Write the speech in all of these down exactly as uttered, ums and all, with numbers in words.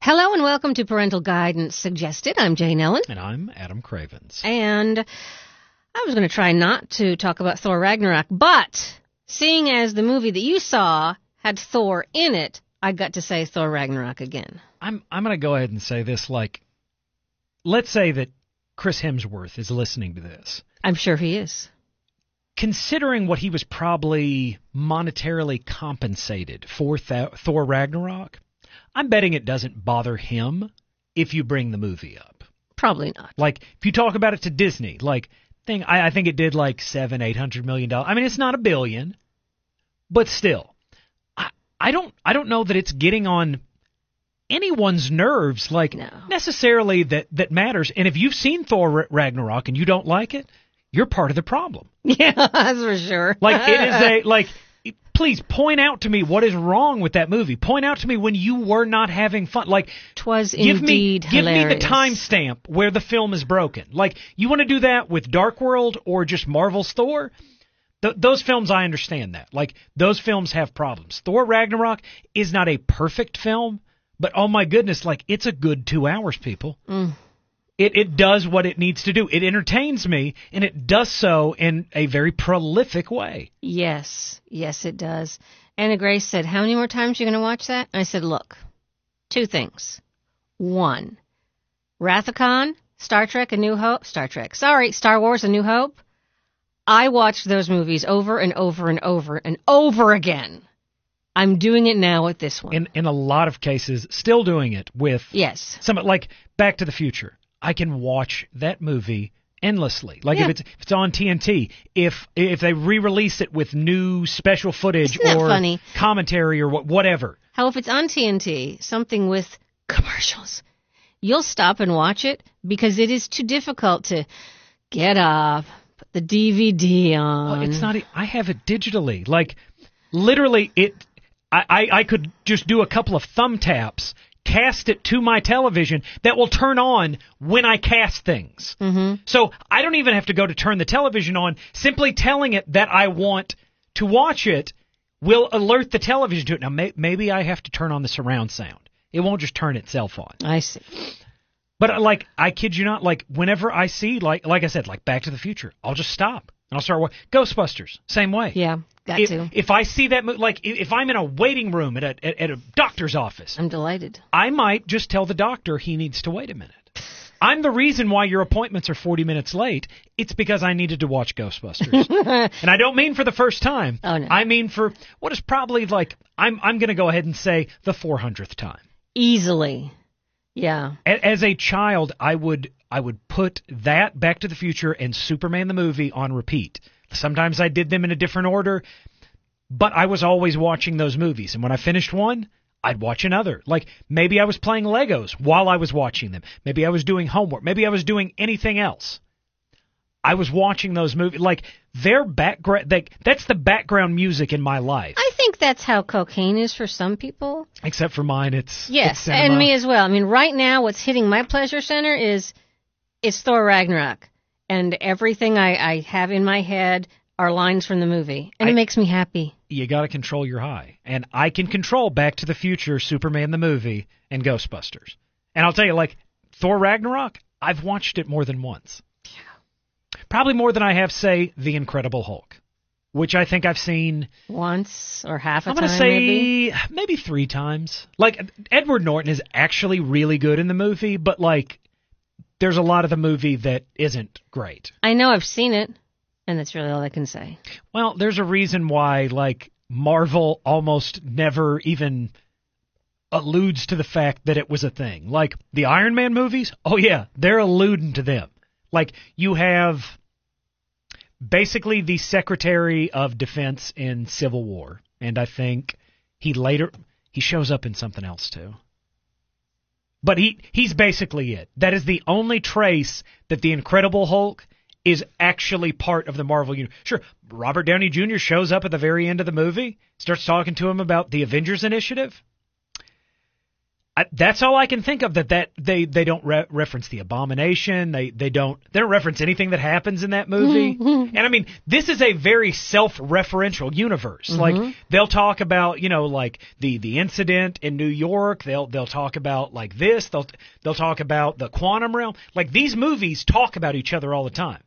Hello and welcome to Parental Guidance Suggested. I'm Jane Ellen. And I'm Adam Cravens. And I was going to try not to talk about Thor Ragnarok, but seeing as the movie that you saw had Thor in it, I got to say Thor Ragnarok again. I'm I'm going to go ahead and say this, like, let's say that Chris Hemsworth is listening to this. I'm sure he is. Considering what he was probably monetarily compensated for Th- Thor Ragnarok, I'm betting it doesn't bother him if you bring the movie up. Probably not. Like, if you talk about it to Disney, like, thing, I, I think it did like seven, eight hundred million dollars. I mean, it's not a billion, but still, I, I don't, I don't know that it's getting on anyone's nerves, like no. necessarily that that matters. And if you've seen Thor Ragnarok and you don't like it, you're part of the problem. Yeah, that's for sure. Like, it is a like. Please point out to me what is wrong with that movie. Point out to me when you were not having fun. Like, 'twas give indeed me, hilarious. Give me the timestamp where the film is broken. Like, you want to do that with Dark World or just Marvel's Thor? Th- those films, I understand that. Like, those films have problems. Thor Ragnarok is not a perfect film, but oh my goodness, like, it's a good two hours, people. Mm. It it does what it needs to do. It entertains me, and it does so in a very prolific way. Yes, yes, it does. Anna Grace said, how many more times are you going to watch that? I said, look, two things. One, Wrath of Khan, Star Trek, A New Hope, Star Trek, sorry, Star Wars, A New Hope. I watched those movies over and over and over and over again. I'm doing it now with this one. In in a lot of cases, still doing it with yes. some, like Back to the Future. I can watch that movie endlessly. Like, yeah. if it's if it's on T N T, if if they re-release it with new special footage Isn't that or funny? commentary or what, whatever. How if it's on T N T, something with commercials, you'll stop and watch it because it is too difficult to get up, put the D V D on. Well, it's not. I have it digitally. Like, literally, it. I, I, I could just do a couple of thumb taps, cast it to my television that will turn on when I cast things. Mm-hmm. So I don't even have to go to turn the television on. Simply telling it that I want to watch it will alert the television to it. Now, may, maybe I have to turn on the surround sound. It won't just turn itself on. I see. But, like, I kid you not, like, whenever I see, like like I said, like Back to the Future, I'll just stop. And I'll start watching. Ghostbusters, same way. Yeah, got if, to. If I see that, like, if I'm in a waiting room at a, at, at a doctor's office, I'm delighted. I might just tell the doctor he needs to wait a minute. I'm the reason why your appointments are forty minutes late. It's because I needed to watch Ghostbusters. And I don't mean for the first time. Oh, no. I mean for what is probably, like, I'm, I'm going to go ahead and say the four hundredth time. Easily. Yeah. As a child, I would I would put that, Back to the Future, and Superman the movie on repeat. Sometimes I did them in a different order, but I was always watching those movies. And when I finished one, I'd watch another. Like, maybe I was playing Legos while I was watching them. Maybe I was doing homework. Maybe I was doing anything else. I was watching those movies. Like, their background, they, that's the background music in my life. I think that's how cocaine is for some people. Except for mine, it's Yes, it's cinema. And me as well. I mean, right now what's hitting my pleasure center is it's Thor Ragnarok. And everything I, I have in my head are lines from the movie. And I, it makes me happy. You got to control your high. And I can control Back to the Future, Superman the movie, and Ghostbusters. And I'll tell you, like, Thor Ragnarok, I've watched it more than once. Yeah. Probably more than I have, say, The Incredible Hulk, which I think I've seen once or half a I'm time, gonna say maybe? maybe three times. Like, Edward Norton is actually really good in the movie, but, like, there's a lot of the movie that isn't great. I know I've seen it, and that's really all I can say. Well, there's a reason why, like, Marvel almost never even alludes to the fact that it was a thing. Like, the Iron Man movies, oh yeah, they're alluding to them. Like, you have basically the Secretary of Defense in Civil War, and I think he later, he shows up in something else too. But he he's basically it. That is the only trace that the Incredible Hulk is actually part of the Marvel universe. Sure, Robert Downey Junior shows up at the very end of the movie, starts talking to him about the Avengers Initiative. I, that's all I can think of. That that they they don't re- reference the Abomination. They they don't they don't reference anything that happens in that movie. And I mean, this is a very self-referential universe. Mm-hmm. Like they'll talk about you know like the the incident in New York. They'll they'll talk about like this. They'll they'll talk about the quantum realm. Like these movies talk about each other all the time.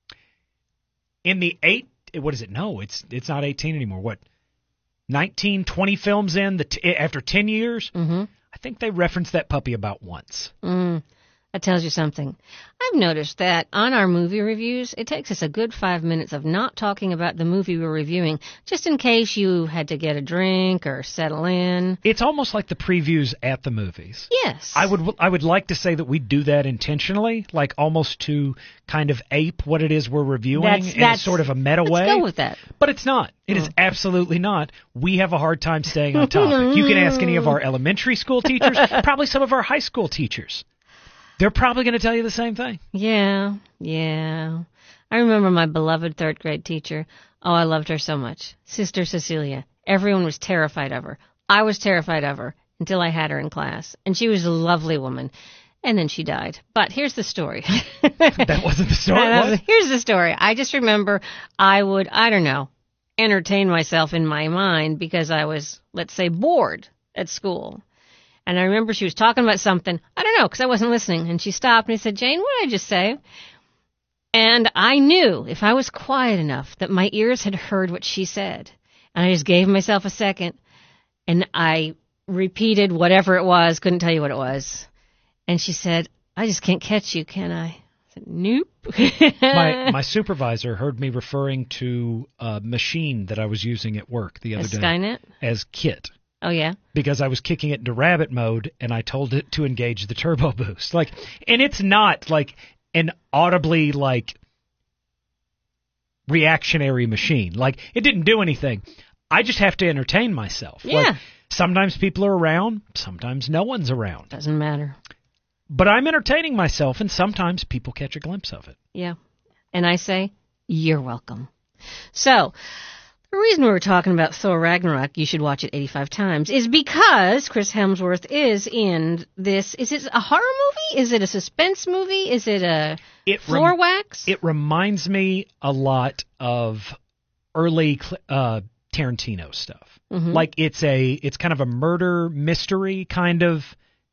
In the eight, what is it? No, it's it's not eighteen anymore. What, nineteen, twenty films in the t- after ten years? Mm-hmm. I think they referenced that puppy about once. Mm, that tells you something. I've noticed that on our movie reviews, it takes us a good five minutes of not talking about the movie we're reviewing, just in case you had to get a drink or settle in. It's almost like the previews at the movies. Yes. I would I would like to say that we do that intentionally, like almost to kind of ape what it is we're reviewing that's, in that's, sort of a meta let's way. Let's go with that. But it's not. It is absolutely not. We have a hard time staying on topic. You can ask any of our elementary school teachers, probably some of our high school teachers. They're probably going to tell you the same thing. Yeah, yeah. I remember my beloved third grade teacher. Oh, I loved her so much. Sister Cecilia. Everyone was terrified of her. I was terrified of her until I had her in class. And she was a lovely woman. And then she died. But here's the story. That wasn't the story? What? Here's the story. I just remember I would, I don't know, entertain myself in my mind because I was, let's say, bored at school. And I remember she was talking about something. I don't know, because I wasn't listening. And she stopped and I said, Jane, what did I just say? And I knew if I was quiet enough that my ears had heard what she said. And I just gave myself a second. And I repeated whatever it was. Couldn't tell you what it was. And she said, I just can't catch you, can I? I said, nope. my my supervisor heard me referring to a machine that I was using at work the other a day. Skynet? As KIT. Oh, yeah? Because I was kicking it into rabbit mode, and I told it to engage the turbo boost. Like, and it's not, like, an audibly, like, reactionary machine. Like, it didn't do anything. I just have to entertain myself. Yeah. Like, sometimes people are around, sometimes no one's around. Doesn't matter. But I'm entertaining myself, and sometimes people catch a glimpse of it. Yeah. And I say, you're welcome. So, the reason we were talking about Thor Ragnarok, you should watch it eighty-five times, is because Chris Hemsworth is in this. Is it a horror movie? Is it a suspense movie? Is it a it floor rem- wax? It reminds me a lot of early uh, Tarantino stuff. Mm-hmm. Like it's a, it's kind of a murder mystery kind of,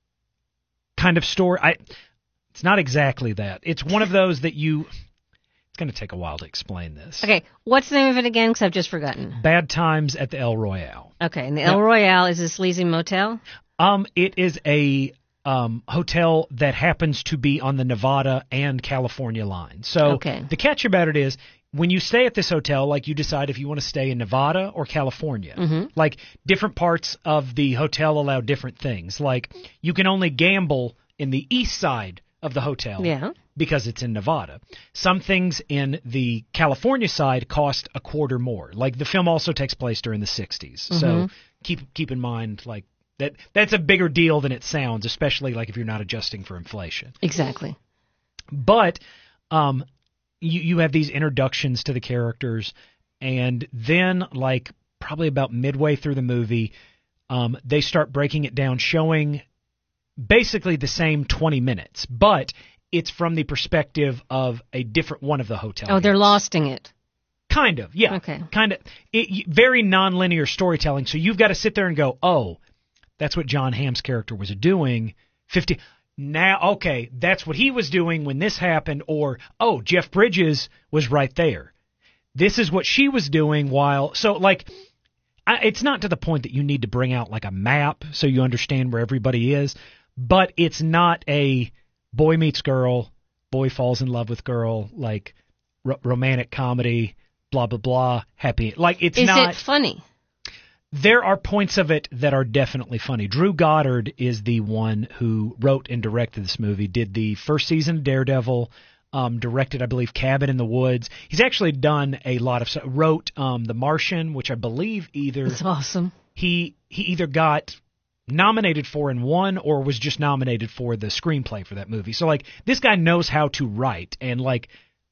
kind of story. I, it's not exactly that. It's one of those that you. It's going to take a while to explain this. Okay, what's the name of it again? Because I've just forgotten. Bad Times at the El Royale. Okay, and the El Royale is a sleazy motel? Um, it is a um, hotel that happens to be on the Nevada and California line. So okay. The catch about it is when you stay at this hotel, like you decide if you want to stay in Nevada or California. Mm-hmm. Like different parts of the hotel allow different things. Like you can only gamble in the east side of the hotel. Yeah. Because it's in Nevada. Some things in the California side cost a quarter more. Like the film also takes place during the sixties. Mm-hmm. So keep keep in mind like that that's a bigger deal than it sounds, especially like if you're not adjusting for inflation. Exactly. But um you you have these introductions to the characters, and then like probably about midway through the movie, um they start breaking it down, showing basically the same twenty minutes, but it's from the perspective of a different one of the hotel. Oh, they're losting it. Kind of, yeah. Okay. Kind of. It, very nonlinear storytelling, so you've got to sit there and go, oh, that's what John Hamm's character was doing. fifty Now, okay, that's what he was doing when this happened, or, oh, Jeff Bridges was right there. This is what she was doing while, so, like, I, it's not to the point that you need to bring out, like, a map so you understand where everybody is, but it's not a boy meets girl, boy falls in love with girl, like r- romantic comedy, blah, blah, blah, happy. Like, it's Is not. Is it funny? There are points of it that are definitely funny. Drew Goddard is the one who wrote and directed this movie, did the first season of Daredevil, um, directed, I believe, Cabin in the Woods. He's actually done a lot of stuff. Wrote um, The Martian, which I believe either. That's awesome. He, he either got nominated for and won, or was just nominated for the screenplay for that movie. So, like, this guy knows how to write, and, like,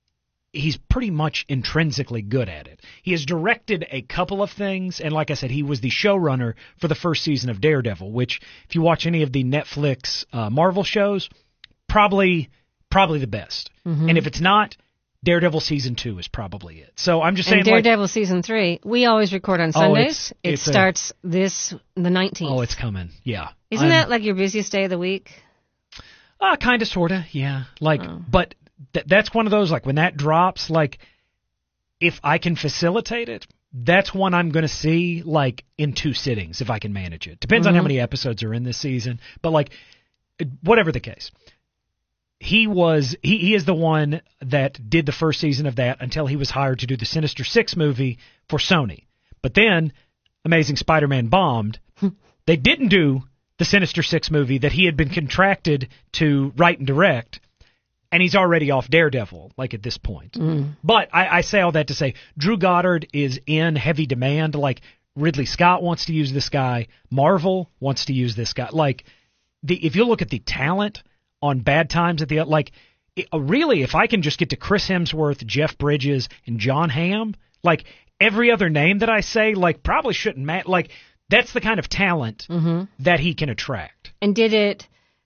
he's pretty much intrinsically good at it. He has directed a couple of things, and like I said, he was the showrunner for the first season of Daredevil, which, if you watch any of the Netflix uh, Marvel shows, probably probably the best. Mm-hmm. And if it's not, Daredevil season two is probably it. So I'm just saying, and Daredevil like, season three, we always record on Sundays. Oh, it's, it it's starts a, this the nineteenth. Oh, it's coming. Yeah. Isn't I'm, that like your busiest day of the week? Uh, kind of, sort of, yeah. Like, oh. but th- that's one of those, like, when that drops, like, if I can facilitate it, that's one I'm going to see, like, in two sittings, if I can manage it. Depends mm-hmm. on how many episodes are in this season. But, like, whatever the case. He was, he, he is the one that did the first season of that until he was hired to do the Sinister Six movie for Sony. But then, Amazing Spider-Man bombed. They didn't do the Sinister Six movie that he had been contracted to write and direct, and he's already off Daredevil, like, at this point. Mm. But I, I say all that to say, Drew Goddard is in heavy demand. Like, Ridley Scott wants to use this guy. Marvel wants to use this guy. Like, the if you look at the talent on Bad Times at the, like, it, uh, really, if I can just get to Chris Hemsworth, Jeff Bridges, and John Hamm, like, every other name that I say, like, probably shouldn't matter. Like, that's the kind of talent mm-hmm. that he can attract. And did it,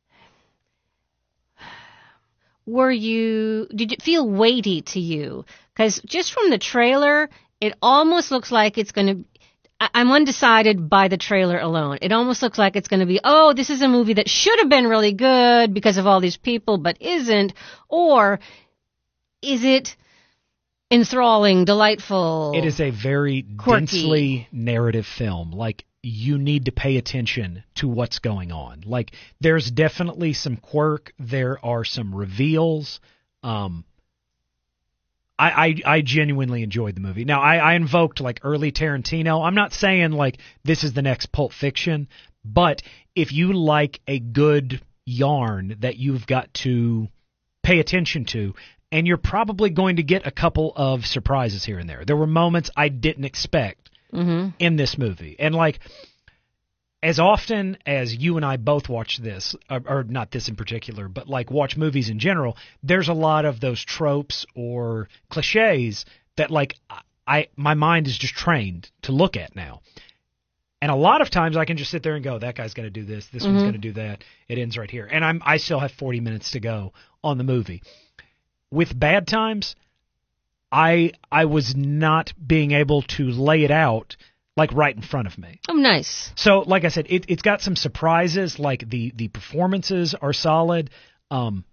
were you, did it feel weighty to you? Because just from the trailer, it almost looks like it's going to, I'm undecided by the trailer alone. It almost looks like it's going to be, oh, this is a movie that should have been really good because of all these people, but isn't. Or is it enthralling, delightful? It is a very quirky, densely narrative film. Like, you need to pay attention to what's going on. Like, there's definitely some quirk. There are some reveals. Um, I, I, I genuinely enjoyed the movie. Now, I, I invoked, like, early Tarantino. I'm not saying, like, this is the next Pulp Fiction, but if you like a good yarn that you've got to pay attention to, and you're probably going to get a couple of surprises here and there. There were moments I didn't expect mm-hmm. in this movie. And, like, as often as you and I both watch this, or, or not this in particular, but, like, watch movies in general, there's a lot of those tropes or cliches that, like, I my mind is just trained to look at now. And a lot of times I can just sit there and go, that guy's going to do this, this mm-hmm. one's going to do that. It ends right here. And I'm I still have forty minutes to go on the movie. With Bad Times, I I was not being able to lay it out, like, right in front of me. Oh, nice. So, like I said, it, it's got some surprises. Like, the, the performances are solid. Um,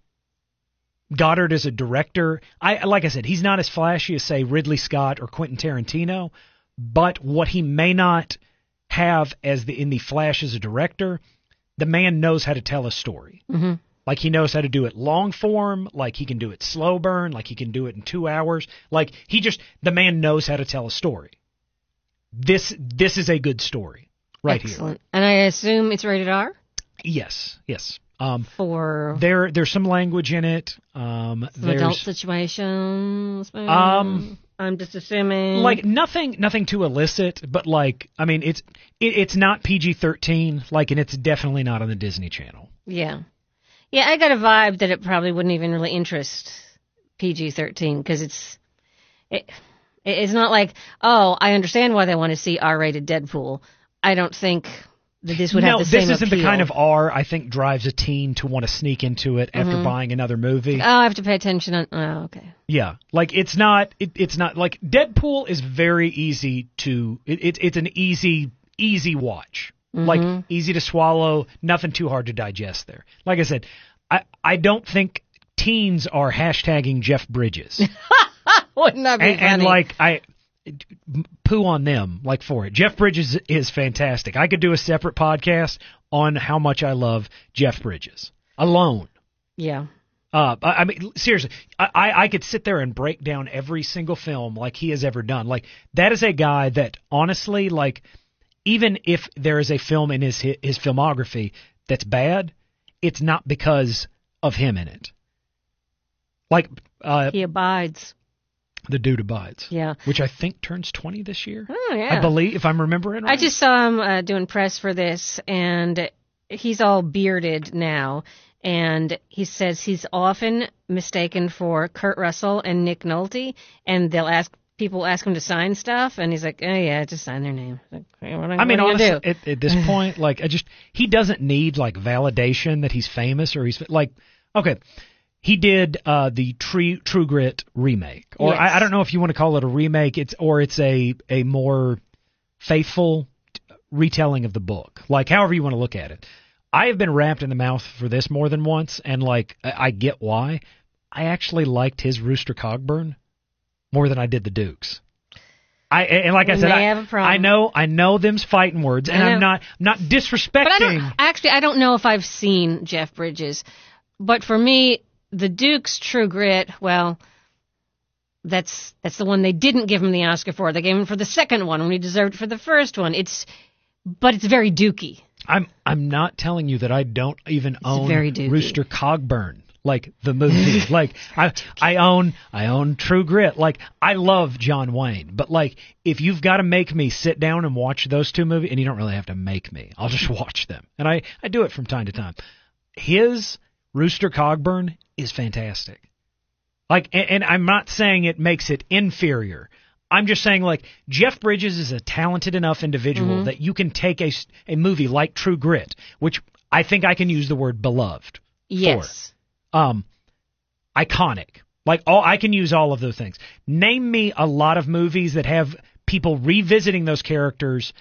Goddard is a director. I like I said, he's not as flashy as, say, Ridley Scott or Quentin Tarantino, but what he may not have as the in the Flash as a director, the man knows how to tell a story. Mm-hmm. Like, he knows how to do it long form, like he can do it slow burn, like he can do it in two hours. Like, he just, the man knows how to tell a story. This this is a good story right Excellent. here. And I assume it's rated R? Yes, yes. Um, For there there's some language in it. Um, some there's adult situations. Um, I'm just assuming, like, nothing nothing too illicit, but, like, I mean, it's it, it's not P G thirteen, like, and it's definitely not on the Disney Channel. Yeah. Yeah, I got a vibe that it probably wouldn't even really interest P G thirteen because it's it, it's not like, oh, I understand why they want to see R-rated Deadpool. I don't think that this would no, have the same No, this isn't appeal. the kind of R I think drives a teen to want to sneak into it after mm-hmm. buying another movie. Oh, I have to pay attention on. Oh, okay. Yeah, like, it's not. It, it's not like Deadpool is very easy to. It, it, it's an easy easy watch. Mm-hmm. Like, easy to swallow, nothing too hard to digest there. Like I said, I, I don't think teens are hashtagging Jeff Bridges. Wouldn't that be and, funny? and, like, I poo on them, like, for it. Jeff Bridges is fantastic. I could do a separate podcast on how much I love Jeff Bridges alone. Yeah. Uh, I, I mean, seriously, I, I could sit there and break down every single film like he has ever done. Like, that is a guy that, honestly, like, even if there is a film in his his filmography that's bad, it's not because of him in it. Like, uh, he abides. The dude abides. Yeah. Which I think turns twenty this year. Oh, yeah. I believe, if I'm remembering right. I just saw him uh, doing press for this, and he's all bearded now, and he says he's often mistaken for Kurt Russell and Nick Nolte, and they'll ask people ask him to sign stuff, and he's like, "Oh yeah, just sign their name." Like, hey, what, I mean, what honestly, do? at, at this point, like, I just he doesn't need like validation that he's famous or he's like, okay, he did uh, the True True Grit remake, or Yes. I, I don't know if you want to call it a remake, it's or it's a a more faithful retelling of the book, like however you want to look at it. I have been wrapped in the mouth for this more than once, and like I, I get why. I actually liked his Rooster Cogburn more than I did the Duke's. I and like I We said, may I, have a problem. I know I know them's fighting words, and I know. I'm not I'm not disrespecting. But I don't actually. I don't know if I've seen Jeff Bridges, but for me, the Duke's True Grit. Well, that's that's the one they didn't give him the Oscar for. They gave him for the second one when he deserved it for the first one. It's but it's very Dukey. I'm I'm not telling you that I don't even own very doozy. Rooster Cogburn, like the movie. like I I own I own True Grit. Like I love John Wayne, but like if you've got to make me sit down and watch those two movies, and you don't really have to make me, I'll just watch them, and I I do it from time to time. His Rooster Cogburn is fantastic. Like, and, and I'm not saying it makes it inferior. I'm just saying, like, Jeff Bridges is a talented enough individual Mm-hmm. that you can take a, a movie like True Grit, which I think I can use the word beloved Yes. for. Um, iconic. Like, all I can use all of those things. Name me a lot of movies that have people revisiting those characters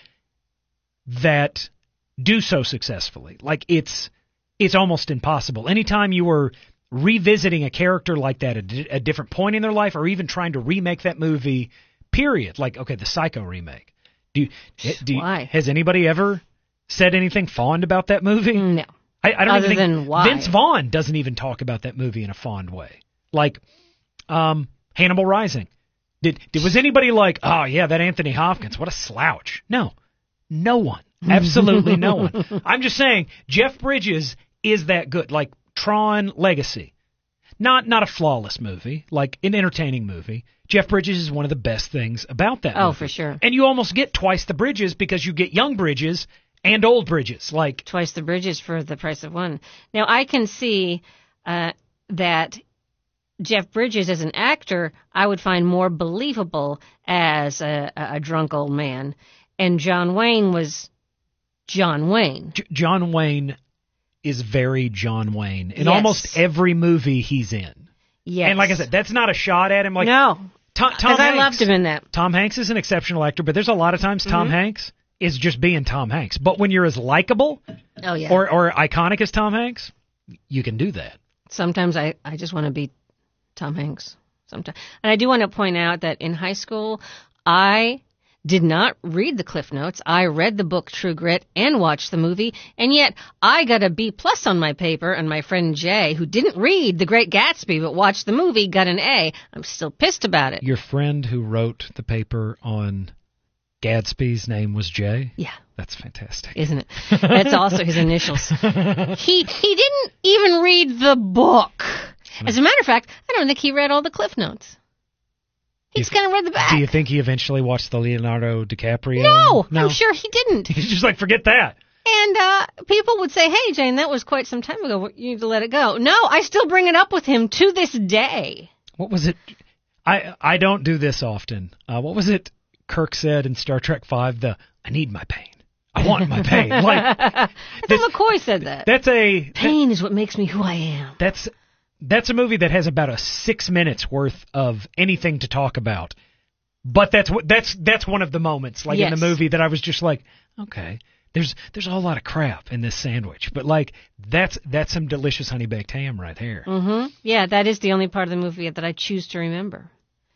that do so successfully. Like, it's it's almost impossible. Anytime you were revisiting a character like that at a different point in their life, or even trying to remake that movie, period. Like, okay, the Psycho remake. Do you, do you, Why? has anybody ever said anything fond about that movie? No. I, I don't Other even think than why. Vince Vaughn doesn't even talk about that movie in a fond way. Like, um, Hannibal Rising. Did, did was anybody like, oh yeah, that Anthony Hopkins, what a slouch? No, no one, absolutely no one. I'm just saying, Jeff Bridges is that good. Like Tron Legacy, not not a flawless movie, like an entertaining movie. Jeff Bridges is one of the best things about that Oh, movie. for sure. And you almost get twice the Bridges because you get young Bridges and old Bridges. Like, Twice the Bridges for the price of one. Now, I can see uh, that Jeff Bridges as an actor, I would find more believable as a, a, a drunk old man. And John Wayne was John Wayne. J- John Wayne is very John Wayne in Yes. almost every movie he's in. Yes. And like I said, that's not a shot at him. Like no. Tom, Tom Because I Hanks, loved him in that. Tom Hanks is an exceptional actor, but there's a lot of times Tom Mm-hmm. Hanks is just being Tom Hanks. But when you're as likable Oh, yeah. or, or iconic as Tom Hanks, you can do that. Sometimes I, I just want to be Tom Hanks. Sometimes. And I do want to point out that in high school, I did not read the Cliff Notes. I read the book True Grit and watched the movie, and yet I got a B plus on my paper, and my friend Jay, who didn't read The Great Gatsby but watched the movie, got an A. I'm still pissed about it. Your friend who wrote the paper on Gadsby's name was Jay? Yeah, That's fantastic. isn't it? That's also his initials. He he didn't even read the book. As a matter of fact, I don't think he read all the Cliff Notes. He just kind of read the back. Do you think he eventually watched the Leonardo DiCaprio? No, no. I'm sure he didn't. He's just like, forget that. And uh, people would say, hey, Jane, that was quite some time ago. You need to let it go. No, I still bring it up with him to this day. What was it? I I don't do this often. Uh, what was it Kirk said in Star Trek Five? The I need my pain. I want my pain. Like I this- thought McCoy said that. that's a that- Pain is what makes me who I am. that's that's a movie that has about a six minutes worth of anything to talk about. But that's what that's that's one of the moments, like in Yes. the movie, that I was just like, okay, there's there's a whole lot of crap in this sandwich, but like that's that's some delicious honey baked ham right here. Mm-hmm. Yeah, that is the only part of the movie that I choose to remember.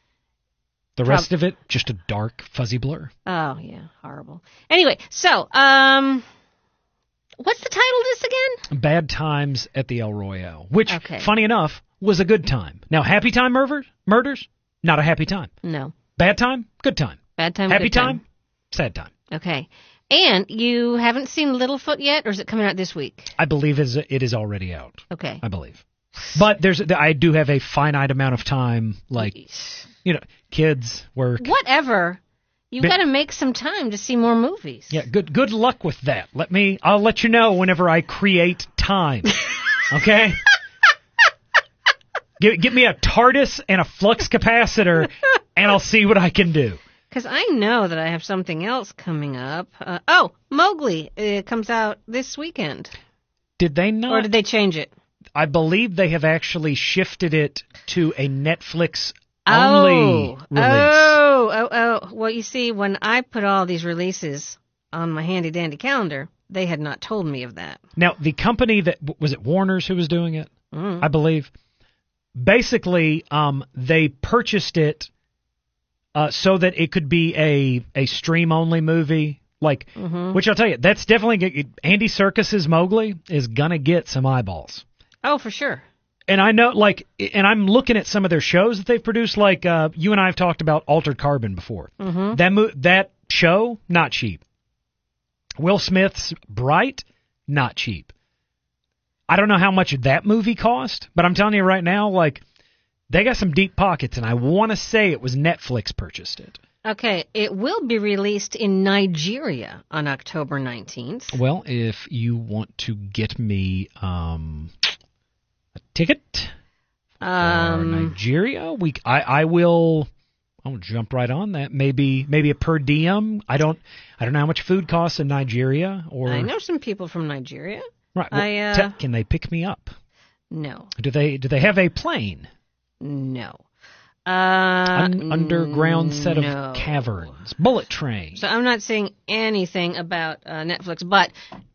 The rest of it, just a dark, fuzzy blur. Oh, yeah, horrible. Anyway, so, um, what's the title of this again? Bad Times at the El Royale, which, Okay. funny enough, was a good time. Now, Happy Time murder, murders, not a happy time. No. Bad time, good time. Bad Time, Happy Good Time. time, sad time. Okay. And you haven't seen Littlefoot yet, or is it coming out this week? I believe is it is already out. Okay. I believe, but there's I do have a finite amount of time, like you know, kids, work. Whatever. You've Been- got to make some time to see more movies. Yeah, good good luck with that. Let me I'll let you know whenever I create time. Okay? Give, give me a TARDIS and a flux capacitor, and I'll see what I can do. Because I know that I have something else coming up. Uh, oh, Mowgli. It comes out this weekend. Did they not? Or did they change it? I believe they have actually shifted it to a Netflix only oh, release. Oh, oh, oh. Well, you see, when I put all these releases on my handy-dandy calendar, they had not told me of that. Now, the company that, was it Warner's who was doing it? Mm. I believe. Basically, um, they purchased it uh, so that it could be a, a stream-only movie. Like, Mm-hmm. which I'll tell you, that's definitely, Andy Serkis's Mowgli is going to get some eyeballs. Oh, for sure. And I know, like, and I'm looking at some of their shows that they've produced. Like, uh, you and I have talked about Altered Carbon before. Mm-hmm. That mo- that show, not cheap. Will Smith's Bright, not cheap. I don't know how much that movie cost, but I'm telling you right now, like, they got some deep pockets, and I want to say it was Netflix purchased it. Okay, it will be released in Nigeria on October nineteenth. Well, if you want to get me um, a ticket for Um, Nigeria, we I, I will. I'll jump right on that. Maybe maybe a per diem. I don't I don't know how much food costs in Nigeria. Or I know some people from Nigeria. right. Well, I, uh, te- can they pick me up? No, Do they do they have a plane? no. Uh, An underground set of no. caverns, bullet train. So I'm not saying anything about uh, Netflix, but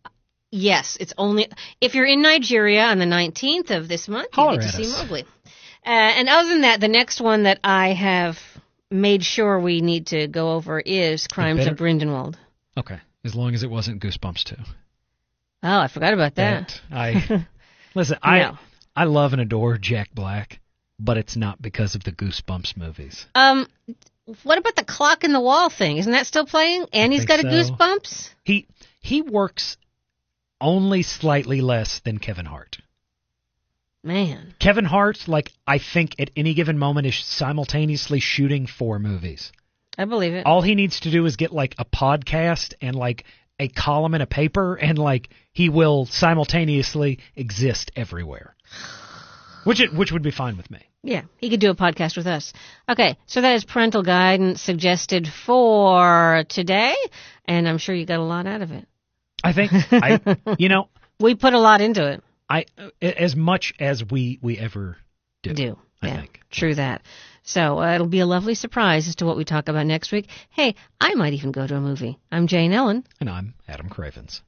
yes, it's only if you're in Nigeria on the nineteenth of this month, you Holler get to at see us. Mowgli. Uh, and other than that, the next one that I have made sure we need to go over is Crimes better- of Grindelwald. Okay, as long as it wasn't Goosebumps two. Oh, I forgot about that. I listen. I No. I love and adore Jack Black, but it's not because of the Goosebumps movies. Um, what about the clock in the wall thing? Isn't that still playing? And he's think got a so. Goosebumps? He he works only slightly less than Kevin Hart. Man. Kevin Hart, like, I think at any given moment is simultaneously shooting four movies. I believe it. All he needs to do is get like a podcast and like a column in a paper, and like he will simultaneously exist everywhere. Which it which would be fine with me. Yeah, he could do a podcast with us. Okay, so that is parental guidance suggested for today, and I'm sure you got a lot out of it. I think I you know We put a lot into it. I as much as we we ever do. Do. I Yeah, think. true that. So uh, it'll be a lovely surprise as to what we talk about next week. Hey, I might even go to a movie. I'm Jane Ellen. And I'm Adam Cravens.